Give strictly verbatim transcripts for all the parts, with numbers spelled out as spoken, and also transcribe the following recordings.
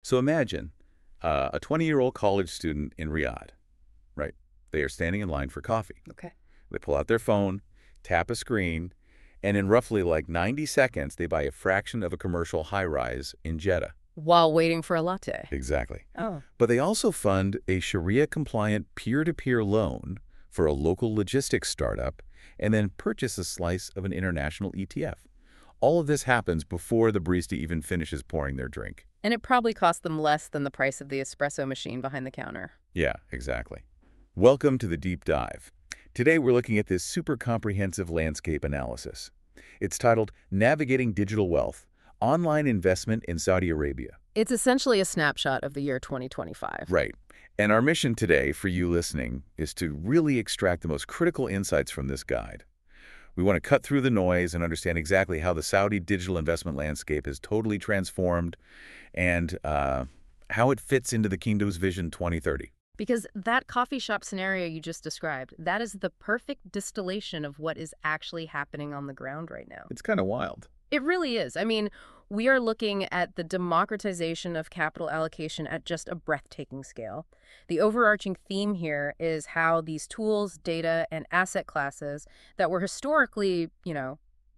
So imagine uh, a twenty-year-old college student in Riyadh, right? They are standing in line for coffee. Okay. They pull out their phone, tap a screen, and in roughly like ninety seconds, they buy a fraction of a commercial high-rise in Jeddah. While waiting for a latte. Exactly. Oh. But they also fund a Sharia-compliant peer-to-peer loan for a local logistics startup and then purchase a slice of an international E T F. All of this happens before the barista even finishes pouring their drink. And it probably cost them less than the price of the espresso machine behind the counter. Yeah, exactly. Welcome to the Deep Dive. Today we're looking at this super comprehensive landscape analysis. It's titled Navigating Digital Wealth, Online Investment in Saudi Arabia. It's essentially a snapshot of the year twenty twenty-five. Right. And our mission today for you listening is to really extract the most critical insights from this guide. We want to cut through the noise and understand exactly how the Saudi digital investment landscape has totally transformed and uh, how it fits into the kingdom's Vision twenty thirty. Because that coffee shop scenario you just described, that is the perfect distillation of what is actually happening on the ground right now. It's kind of wild. It really is. I mean, we are looking at the democratization of capital allocation at just a breathtaking scale. The overarching theme here is how these tools, data, and asset classes that were historically, you know,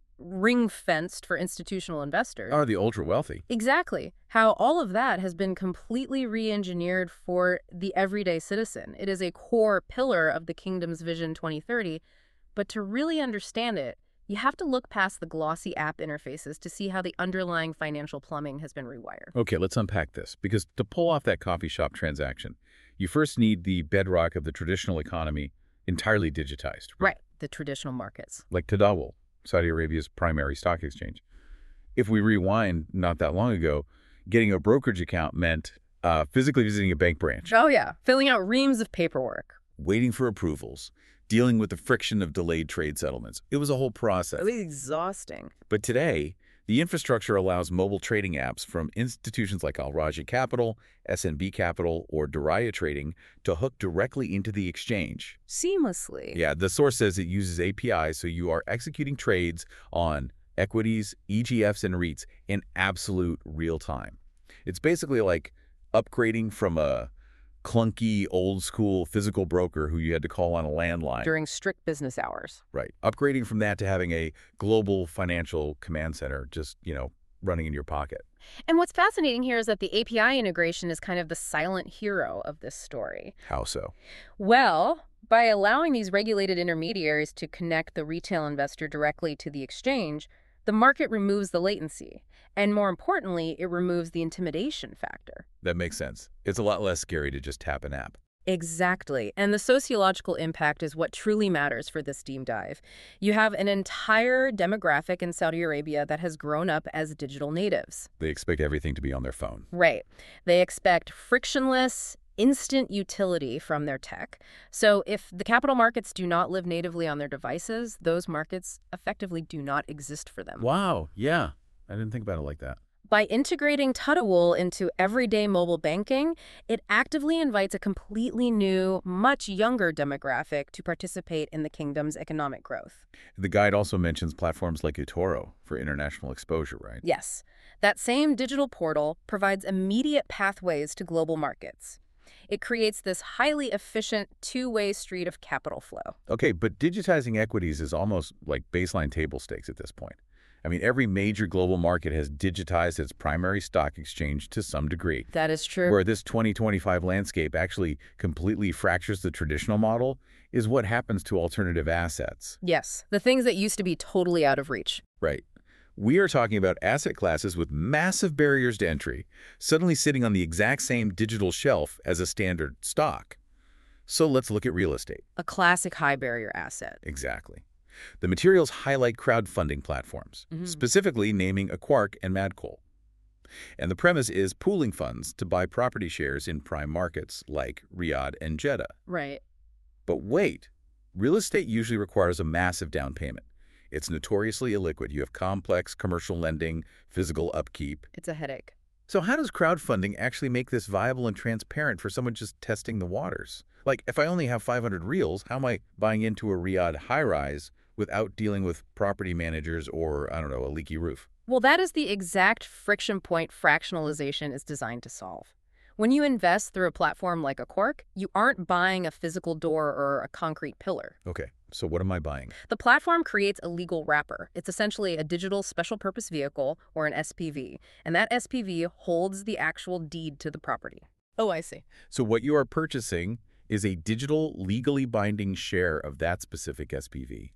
ring-fenced for institutional investors. Are the ultra-wealthy. Exactly. How all of that has been completely re-engineered for the everyday citizen. It is a core pillar of the kingdom's Vision twenty thirty, but to really understand it, you have to look past the glossy app interfaces to see how the underlying financial plumbing has been rewired. Okay, let's unpack this, because to pull off that coffee shop transaction, you first need the bedrock of the traditional economy entirely digitized. Right, the traditional markets. Like Tadawul, Saudi Arabia's primary stock exchange. If we rewind not that long ago, getting a brokerage account meant uh, physically visiting a bank branch, Oh yeah, filling out reams of paperwork. waiting for approvals, dealing with the friction of delayed trade settlements. It was a whole process. It was exhausting. But today, the infrastructure allows mobile trading apps from institutions like Al Rajhi Capital, S N B Capital, or Daraya Trading to hook directly into the exchange. Seamlessly. Yeah, the source says it uses A P Is, so you are executing trades on equities, E T Fs, and REITs in absolute real time. It's basically like upgrading from a clunky, old-school physical broker who you had to call on a landline. During strict business hours. Right. Upgrading from that to having a global financial command center just, you know, running in your pocket. And what's fascinating here is that the A P I integration is kind of the silent hero of this story. How so? Well, by allowing these regulated intermediaries to connect the retail investor directly to the exchange, the market removes the latency. And more importantly, it removes the intimidation factor. That makes sense. It's a lot less scary to just tap an app. Exactly. And the sociological impact is what truly matters for this deep dive. You have an entire demographic in Saudi Arabia that has grown up as digital natives. They expect everything to be on their phone. Right. They expect frictionless, instant utility from their tech. So if the capital markets do not live natively on their devices, those markets effectively do not exist for them. Wow. Yeah. I didn't think about it like that. By integrating Tadawul into everyday mobile banking, it actively invites a completely new, much younger demographic to participate in the kingdom's economic growth. The guide also mentions platforms like eToro for international exposure, right? Yes, that same digital portal provides immediate pathways to global markets. It creates this highly efficient two-way street of capital flow. Okay, but digitizing equities is almost like baseline table stakes at this point. I mean, every major global market has digitized its primary stock exchange to some degree. That is true. Where this twenty twenty-five landscape actually completely fractures the traditional model is what happens to alternative assets. Yes, the things that used to be totally out of reach. Right. We are talking about asset classes with massive barriers to entry, suddenly sitting on the exact same digital shelf as a standard stock. So let's look at real estate. A classic high barrier asset. Exactly. The materials highlight crowdfunding platforms, Mm-hmm. specifically naming a Quark and Madcoal. And the premise is pooling funds to buy property shares in prime markets like Riyadh and Jeddah. Right. But wait, real estate usually requires a massive down payment. It's notoriously illiquid. You have complex commercial lending, physical upkeep. It's a headache. So how does crowdfunding actually make this viable and transparent for someone just testing the waters? Like, if I only have five hundred reals, how am I buying into a Riyadh high-rise without dealing with property managers or, I don't know, a leaky roof? Well, that is the exact friction point fractionalization is designed to solve. When you invest through a platform like a Quark, you aren't buying a physical door or a concrete pillar. Okay, so what am I buying? The platform creates a legal wrapper. It's essentially a digital special purpose vehicle, or an S P V, and that S P V holds the actual deed to the property. Oh, I see. So what you are purchasing is a digital, legally binding share of that specific S P V.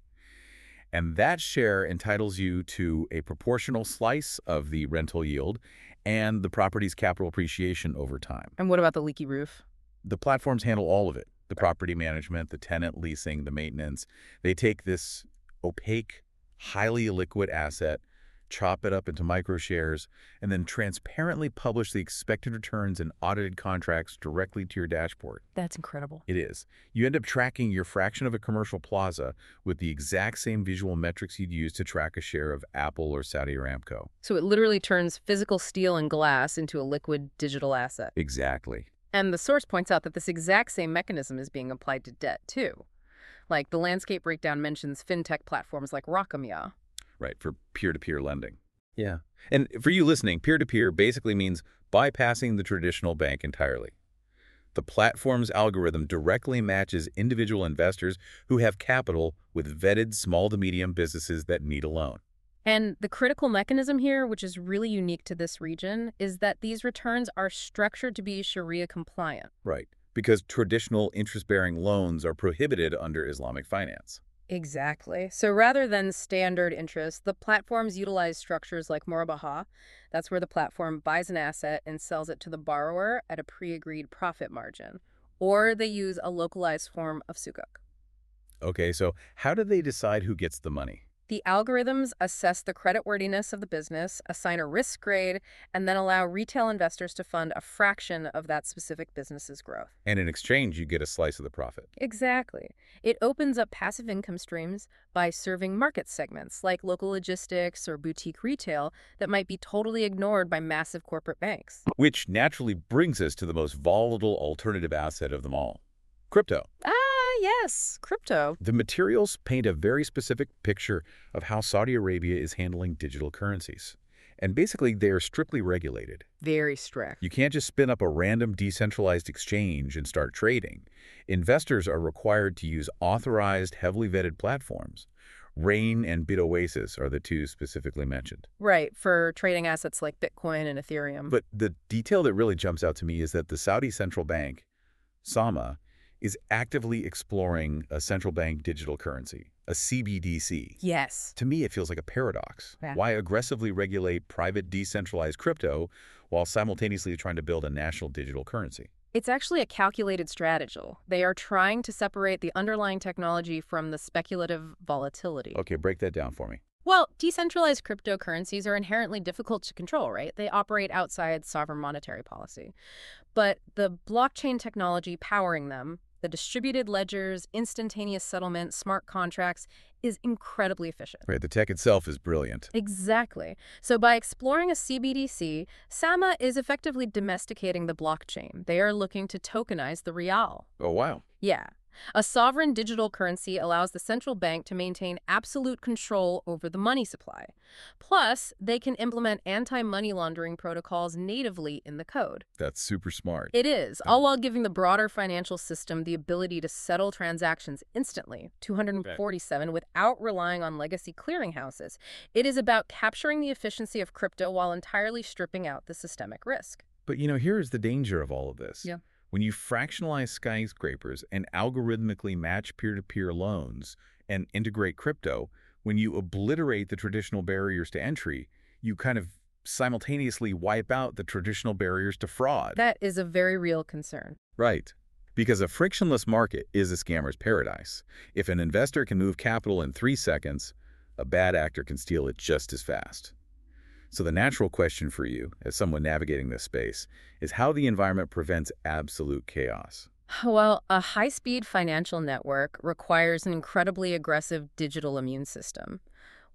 And that share entitles you to a proportional slice of the rental yield and the property's capital appreciation over time. And what about the leaky roof? The platforms handle all of it. The property management, the tenant leasing, the maintenance. They take this opaque, highly illiquid asset, chop it up into microshares, and then transparently publish the expected returns and audited contracts directly to your dashboard. That's incredible. It is. You end up tracking your fraction of a commercial plaza with the exact same visual metrics you'd use to track a share of Apple or Saudi Aramco. So it literally turns physical steel and glass into a liquid digital asset. Exactly. And the source points out that this exact same mechanism is being applied to debt, too. Like, the landscape breakdown mentions fintech platforms like Rockamia. Right, for peer-to-peer lending. Yeah. And for you listening, peer-to-peer basically means bypassing the traditional bank entirely. The platform's algorithm directly matches individual investors who have capital with vetted small to medium businesses that need a loan. And the critical mechanism here, which is really unique to this region, is that these returns are structured to be Sharia compliant. Right, because traditional interest-bearing loans are prohibited under Islamic finance. Exactly. So rather than standard interest, the platforms utilize structures like murabaha. That's where the platform buys an asset and sells it to the borrower at a pre-agreed profit margin. Or they use a localized form of sukuk. Okay, so how do they decide who gets the money? The algorithms assess the creditworthiness of the business, assign a risk grade, and then allow retail investors to fund a fraction of that specific business's growth. And in exchange, you get a slice of the profit. Exactly. It opens up passive income streams by serving market segments like local logistics or boutique retail that might be totally ignored by massive corporate banks. Which naturally brings us to the most volatile alternative asset of them all, crypto. Ah, yes, crypto. The materials paint a very specific picture of how Saudi Arabia is handling digital currencies. And basically, they are strictly regulated. Very strict. You can't just spin up a random decentralized exchange and start trading. Investors are required to use authorized, heavily vetted platforms. Rain and BitOasis are the two specifically mentioned. Right, for trading assets like Bitcoin and Ethereum. But the detail that really jumps out to me is that the Saudi Central Bank, SAMA, is actively exploring a central bank digital currency, a C B D C. Yes. To me, it feels like a paradox. Yeah. Why aggressively regulate private decentralized crypto while simultaneously trying to build a national digital currency? It's actually a calculated strategy. They are trying to separate the underlying technology from the speculative volatility. Okay, break that down for me. Well, decentralized cryptocurrencies are inherently difficult to control, right? They operate outside sovereign monetary policy. But the blockchain technology powering them, the distributed ledgers, instantaneous settlement, smart contracts, is incredibly efficient. Right, the tech itself is brilliant. Exactly. So by exploring a C B D C, SAMA is effectively domesticating the blockchain. They are looking to tokenize the real. Oh, wow. Yeah. A sovereign digital currency allows the central bank to maintain absolute control over the money supply. Plus, they can implement anti-money laundering protocols natively in the code. That's super smart. It is, all while giving the broader financial system the ability to settle transactions instantly, two hundred forty-seven, without relying on legacy clearinghouses. It is about capturing the efficiency of crypto while entirely stripping out the systemic risk. But, you know, here's the danger of all of this. Yeah. When you fractionalize skyscrapers and algorithmically match peer-to-peer loans and integrate crypto, when you obliterate the traditional barriers to entry, you kind of simultaneously wipe out the traditional barriers to fraud. That is a very real concern. Right. Because a frictionless market is a scammer's paradise. If an investor can move capital in three seconds, a bad actor can steal it just as fast. So the natural question for you, as someone navigating this space, is how the environment prevents absolute chaos. Well, a high-speed financial network requires an incredibly aggressive digital immune system.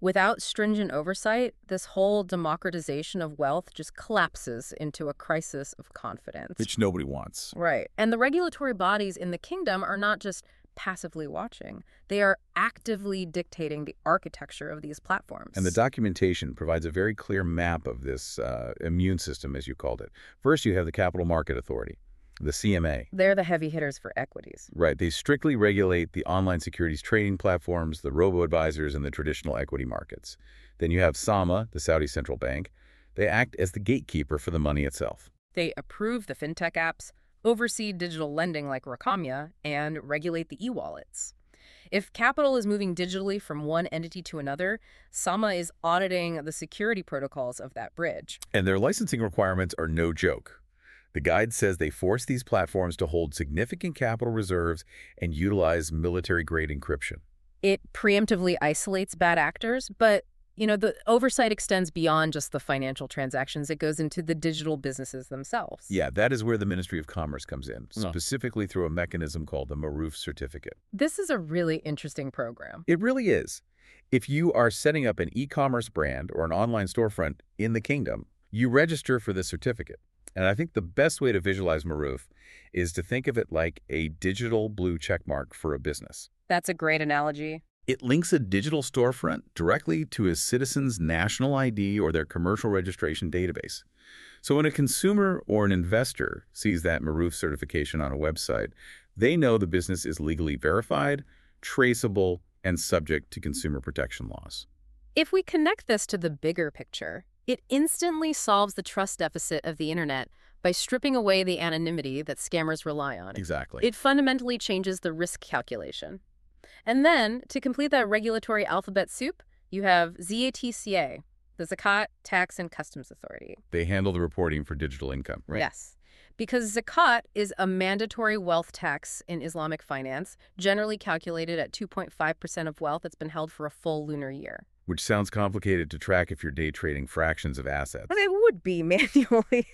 Without stringent oversight, this whole democratization of wealth just collapses into a crisis of confidence. Which nobody wants. Right. And the regulatory bodies in the kingdom are not just passively watching. They are actively dictating the architecture of these platforms. And the documentation provides a very clear map of this uh, immune system, as you called it. First, you have the Capital Market Authority, the C M A. They're the heavy hitters for equities. Right. They strictly regulate the online securities trading platforms, the robo-advisors, and the traditional equity markets. Then you have SAMA, the Saudi central bank. They act as the gatekeeper for the money itself. They approve the fintech apps, oversee digital lending like Rakamya, and regulate the e-wallets. If capital is moving digitally from one entity to another, SAMA is auditing the security protocols of that bridge. And their licensing requirements are no joke. The guide says they force these platforms to hold significant capital reserves and utilize military-grade encryption. It preemptively isolates bad actors, but, you know, the oversight extends beyond just the financial transactions. It goes into the digital businesses themselves. Yeah, that is where the Ministry of Commerce comes in, Oh. specifically through a mechanism called the Maruf Certificate. This is a really interesting program. It really is. If you are setting up an e-commerce brand or an online storefront in the kingdom, you register for this certificate. And I think the best way to visualize Maruf is to think of it like a digital blue checkmark for a business. That's a great analogy. It links a digital storefront directly to a citizen's national I D or their commercial registration database. So when a consumer or an investor sees that Maruf certification on a website, they know the business is legally verified, traceable, and subject to consumer protection laws. If we connect this to the bigger picture, it instantly solves the trust deficit of the internet by stripping away the anonymity that scammers rely on. Exactly. It fundamentally changes the risk calculation. And then, to complete that regulatory alphabet soup, you have Z A T C A, the Zakat Tax and Customs Authority. They handle the reporting for digital income, right? Yes. Because zakat is a mandatory wealth tax in Islamic finance, generally calculated at two point five percent of wealth that's been held for a full lunar year. Which sounds complicated to track if you're day trading fractions of assets. Well, it would be manually.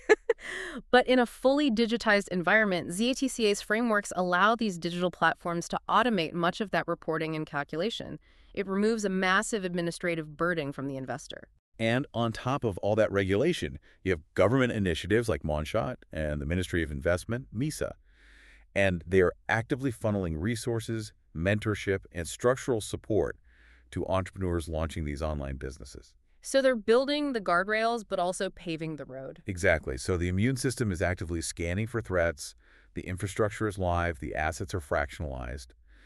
But in a fully digitized environment, Z A T C A's frameworks allow these digital platforms to automate much of that reporting and calculation. It removes a massive administrative burden from the investor. And on top of all that regulation, you have government initiatives like Monshot and the Ministry of Investment, MISA. And they are actively funneling resources, mentorship, and structural support to entrepreneurs launching these online businesses. So they're building the guardrails, but also paving the road. Exactly. So the immune system is actively scanning for threats, the infrastructure is live, the assets are fractionalized.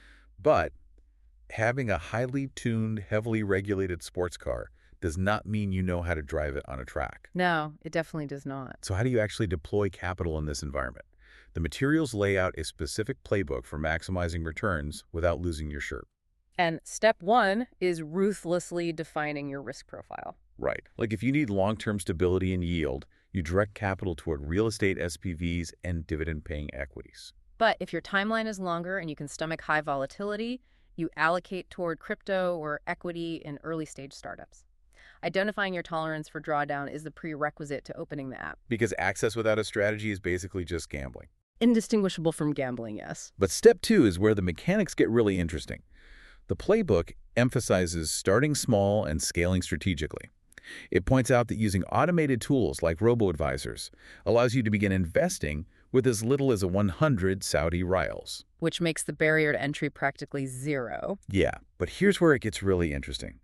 But having a highly tuned, heavily regulated sports car does not mean you know how to drive it on a track. No, it definitely does not. So how do you actually deploy capital in this environment? The materials lay out a specific playbook for maximizing returns without losing your shirt. And step one is ruthlessly defining your risk profile. Right. Like if you need long-term stability and yield, you direct capital toward real estate S P Vs and dividend-paying equities. But if your timeline is longer and you can stomach high volatility, you allocate toward crypto or equity in early-stage startups. Identifying your tolerance for drawdown is the prerequisite to opening the app. Because access without a strategy is basically just gambling. Indistinguishable from gambling, yes. But step two is where the mechanics get really interesting. The playbook emphasizes starting small and scaling strategically. It points out that using automated tools like robo-advisors allows you to begin investing with as little as a one hundred Saudi riyals. Which makes the barrier to entry practically zero. Yeah, but here's where it gets really interesting.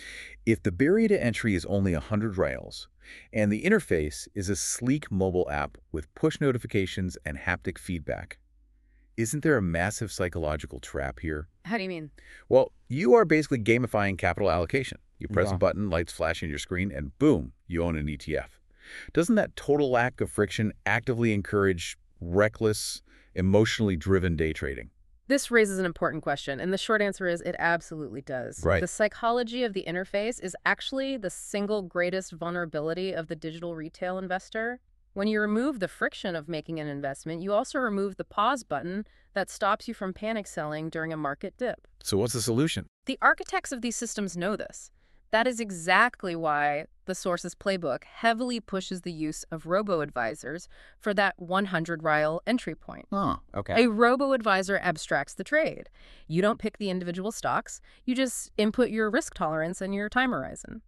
If the barrier to entry is only one hundred riyals, and the interface is a sleek mobile app with push notifications and haptic feedback, isn't there a massive psychological trap here? How do you mean? Well, you are basically gamifying capital allocation. You press Yeah. a button, lights flash on your screen, and boom, you own an E T F. Doesn't that total lack of friction actively encourage reckless, emotionally driven day trading? This raises an important question, and the short answer is it absolutely does. Right. The psychology of the interface is actually the single greatest vulnerability of the digital retail investor. When you remove the friction of making an investment, you also remove the pause button that stops you from panic selling during a market dip. So what's the solution? The architects of these systems know this. That is exactly why the Source's playbook heavily pushes the use of robo-advisors for that one hundred rial entry point. Oh, okay. A robo-advisor abstracts the trade. You don't pick the individual stocks, you just input your risk tolerance and your time horizon.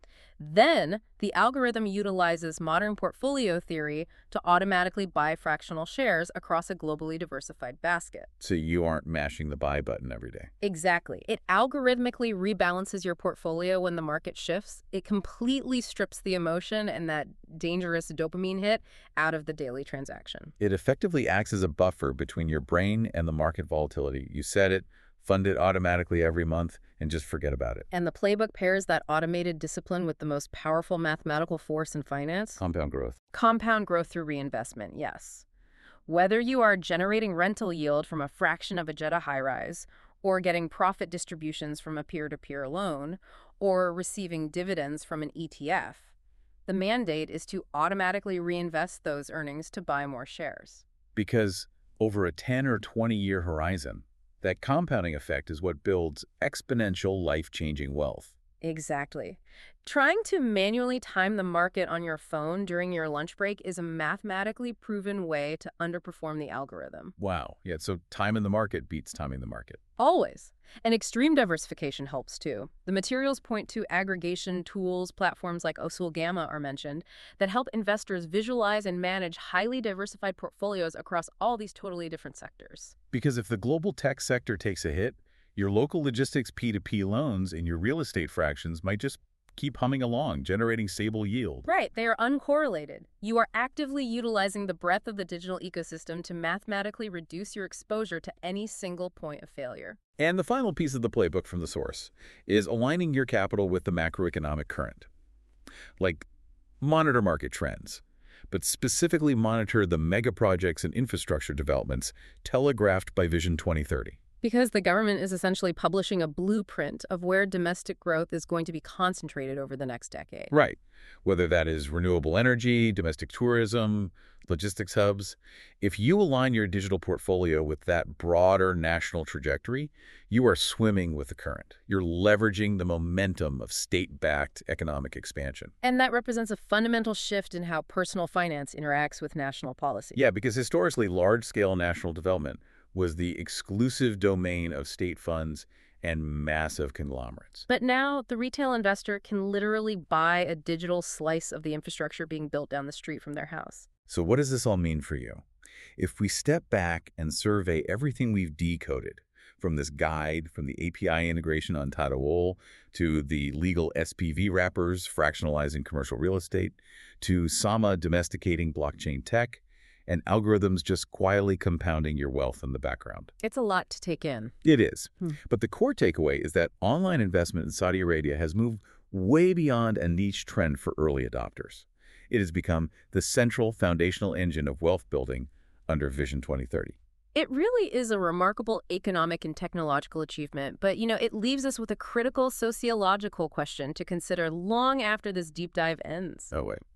Then, the algorithm utilizes modern portfolio theory to automatically buy fractional shares across a globally diversified basket. So you aren't mashing the buy button every day. Exactly. It algorithmically rebalances your portfolio when the market shifts. It completely strips the emotion and that dangerous dopamine hit out of the daily transaction. It effectively acts as a buffer between your brain and the market volatility. You set it, fund it automatically every month, and just forget about it. And the playbook pairs that automated discipline with the most powerful mathematical force in finance. Compound growth. Compound growth through reinvestment, yes. Whether you are generating rental yield from a fraction of a Jeddah high-rise, or getting profit distributions from a peer-to-peer loan, or receiving dividends from an E T F, the mandate is to automatically reinvest those earnings to buy more shares. Because over a ten or twenty year horizon, that compounding effect is what builds exponential life-changing wealth. Exactly. Trying to manually time the market on your phone during your lunch break is a mathematically proven way to underperform the algorithm. Wow. Yeah, so timing the market beats timing the market. Always. And extreme diversification helps too. The materials point to aggregation tools, platforms like Usul Gamma are mentioned, that help investors visualize and manage highly diversified portfolios across all these totally different sectors. Because if the global tech sector takes a hit, your local logistics P two P loans and your real estate fractions might just keep humming along, generating stable yield. Right, they are uncorrelated. You are actively utilizing the breadth of the digital ecosystem to mathematically reduce your exposure to any single point of failure. And the final piece of the playbook from the Source is aligning your capital with the macroeconomic current. Like, monitor market trends, but specifically monitor the mega projects and infrastructure developments telegraphed by Vision twenty thirty. Because the government is essentially publishing a blueprint of where domestic growth is going to be concentrated over the next decade. Right. Whether that is renewable energy, domestic tourism, logistics hubs. If you align your digital portfolio with that broader national trajectory, you are swimming with the current. You're leveraging the momentum of state-backed economic expansion. And that represents a fundamental shift in how personal finance interacts with national policy. Yeah, because historically, large-scale national development was the exclusive domain of state funds and massive conglomerates. But now, the retail investor can literally buy a digital slice of the infrastructure being built down the street from their house. So what does this all mean for you? If we step back and survey everything we've decoded, from this guide, from the A P I integration on Tadawul, to the legal S P V wrappers fractionalizing commercial real estate, to Sama domesticating blockchain tech, and algorithms just quietly compounding your wealth in the background. It's a lot to take in. It is. Hmm. But the core takeaway is that online investment in Saudi Arabia has moved way beyond a niche trend for early adopters. It has become the central foundational engine of wealth building under Vision twenty thirty. It really is a remarkable economic and technological achievement, but, you know, it leaves us with a critical sociological question to consider long after this deep dive ends. Oh, wait.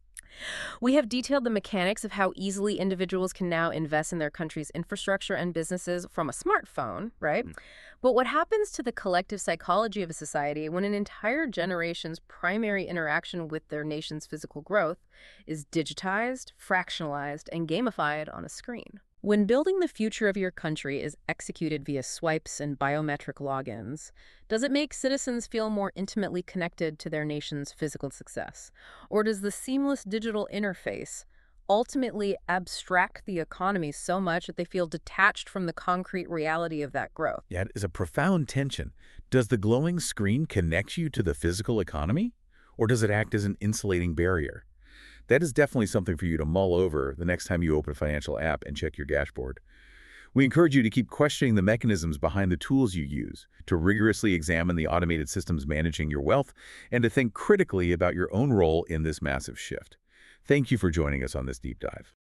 We have detailed the mechanics of how easily individuals can now invest in their country's infrastructure and businesses from a smartphone, right? Mm. But what happens to the collective psychology of a society when an entire generation's primary interaction with their nation's physical growth is digitized, fractionalized, and gamified on a screen? When building the future of your country is executed via swipes and biometric logins, does it make citizens feel more intimately connected to their nation's physical success? Or does the seamless digital interface ultimately abstract the economy so much that they feel detached from the concrete reality of that growth? Yeah, it is a profound tension. Does the glowing screen connect you to the physical economy? Or does it act as an insulating barrier? That is definitely something for you to mull over the next time you open a financial app and check your dashboard. We encourage you to keep questioning the mechanisms behind the tools you use, to rigorously examine the automated systems managing your wealth, and to think critically about your own role in this massive shift. Thank you for joining us on this deep dive.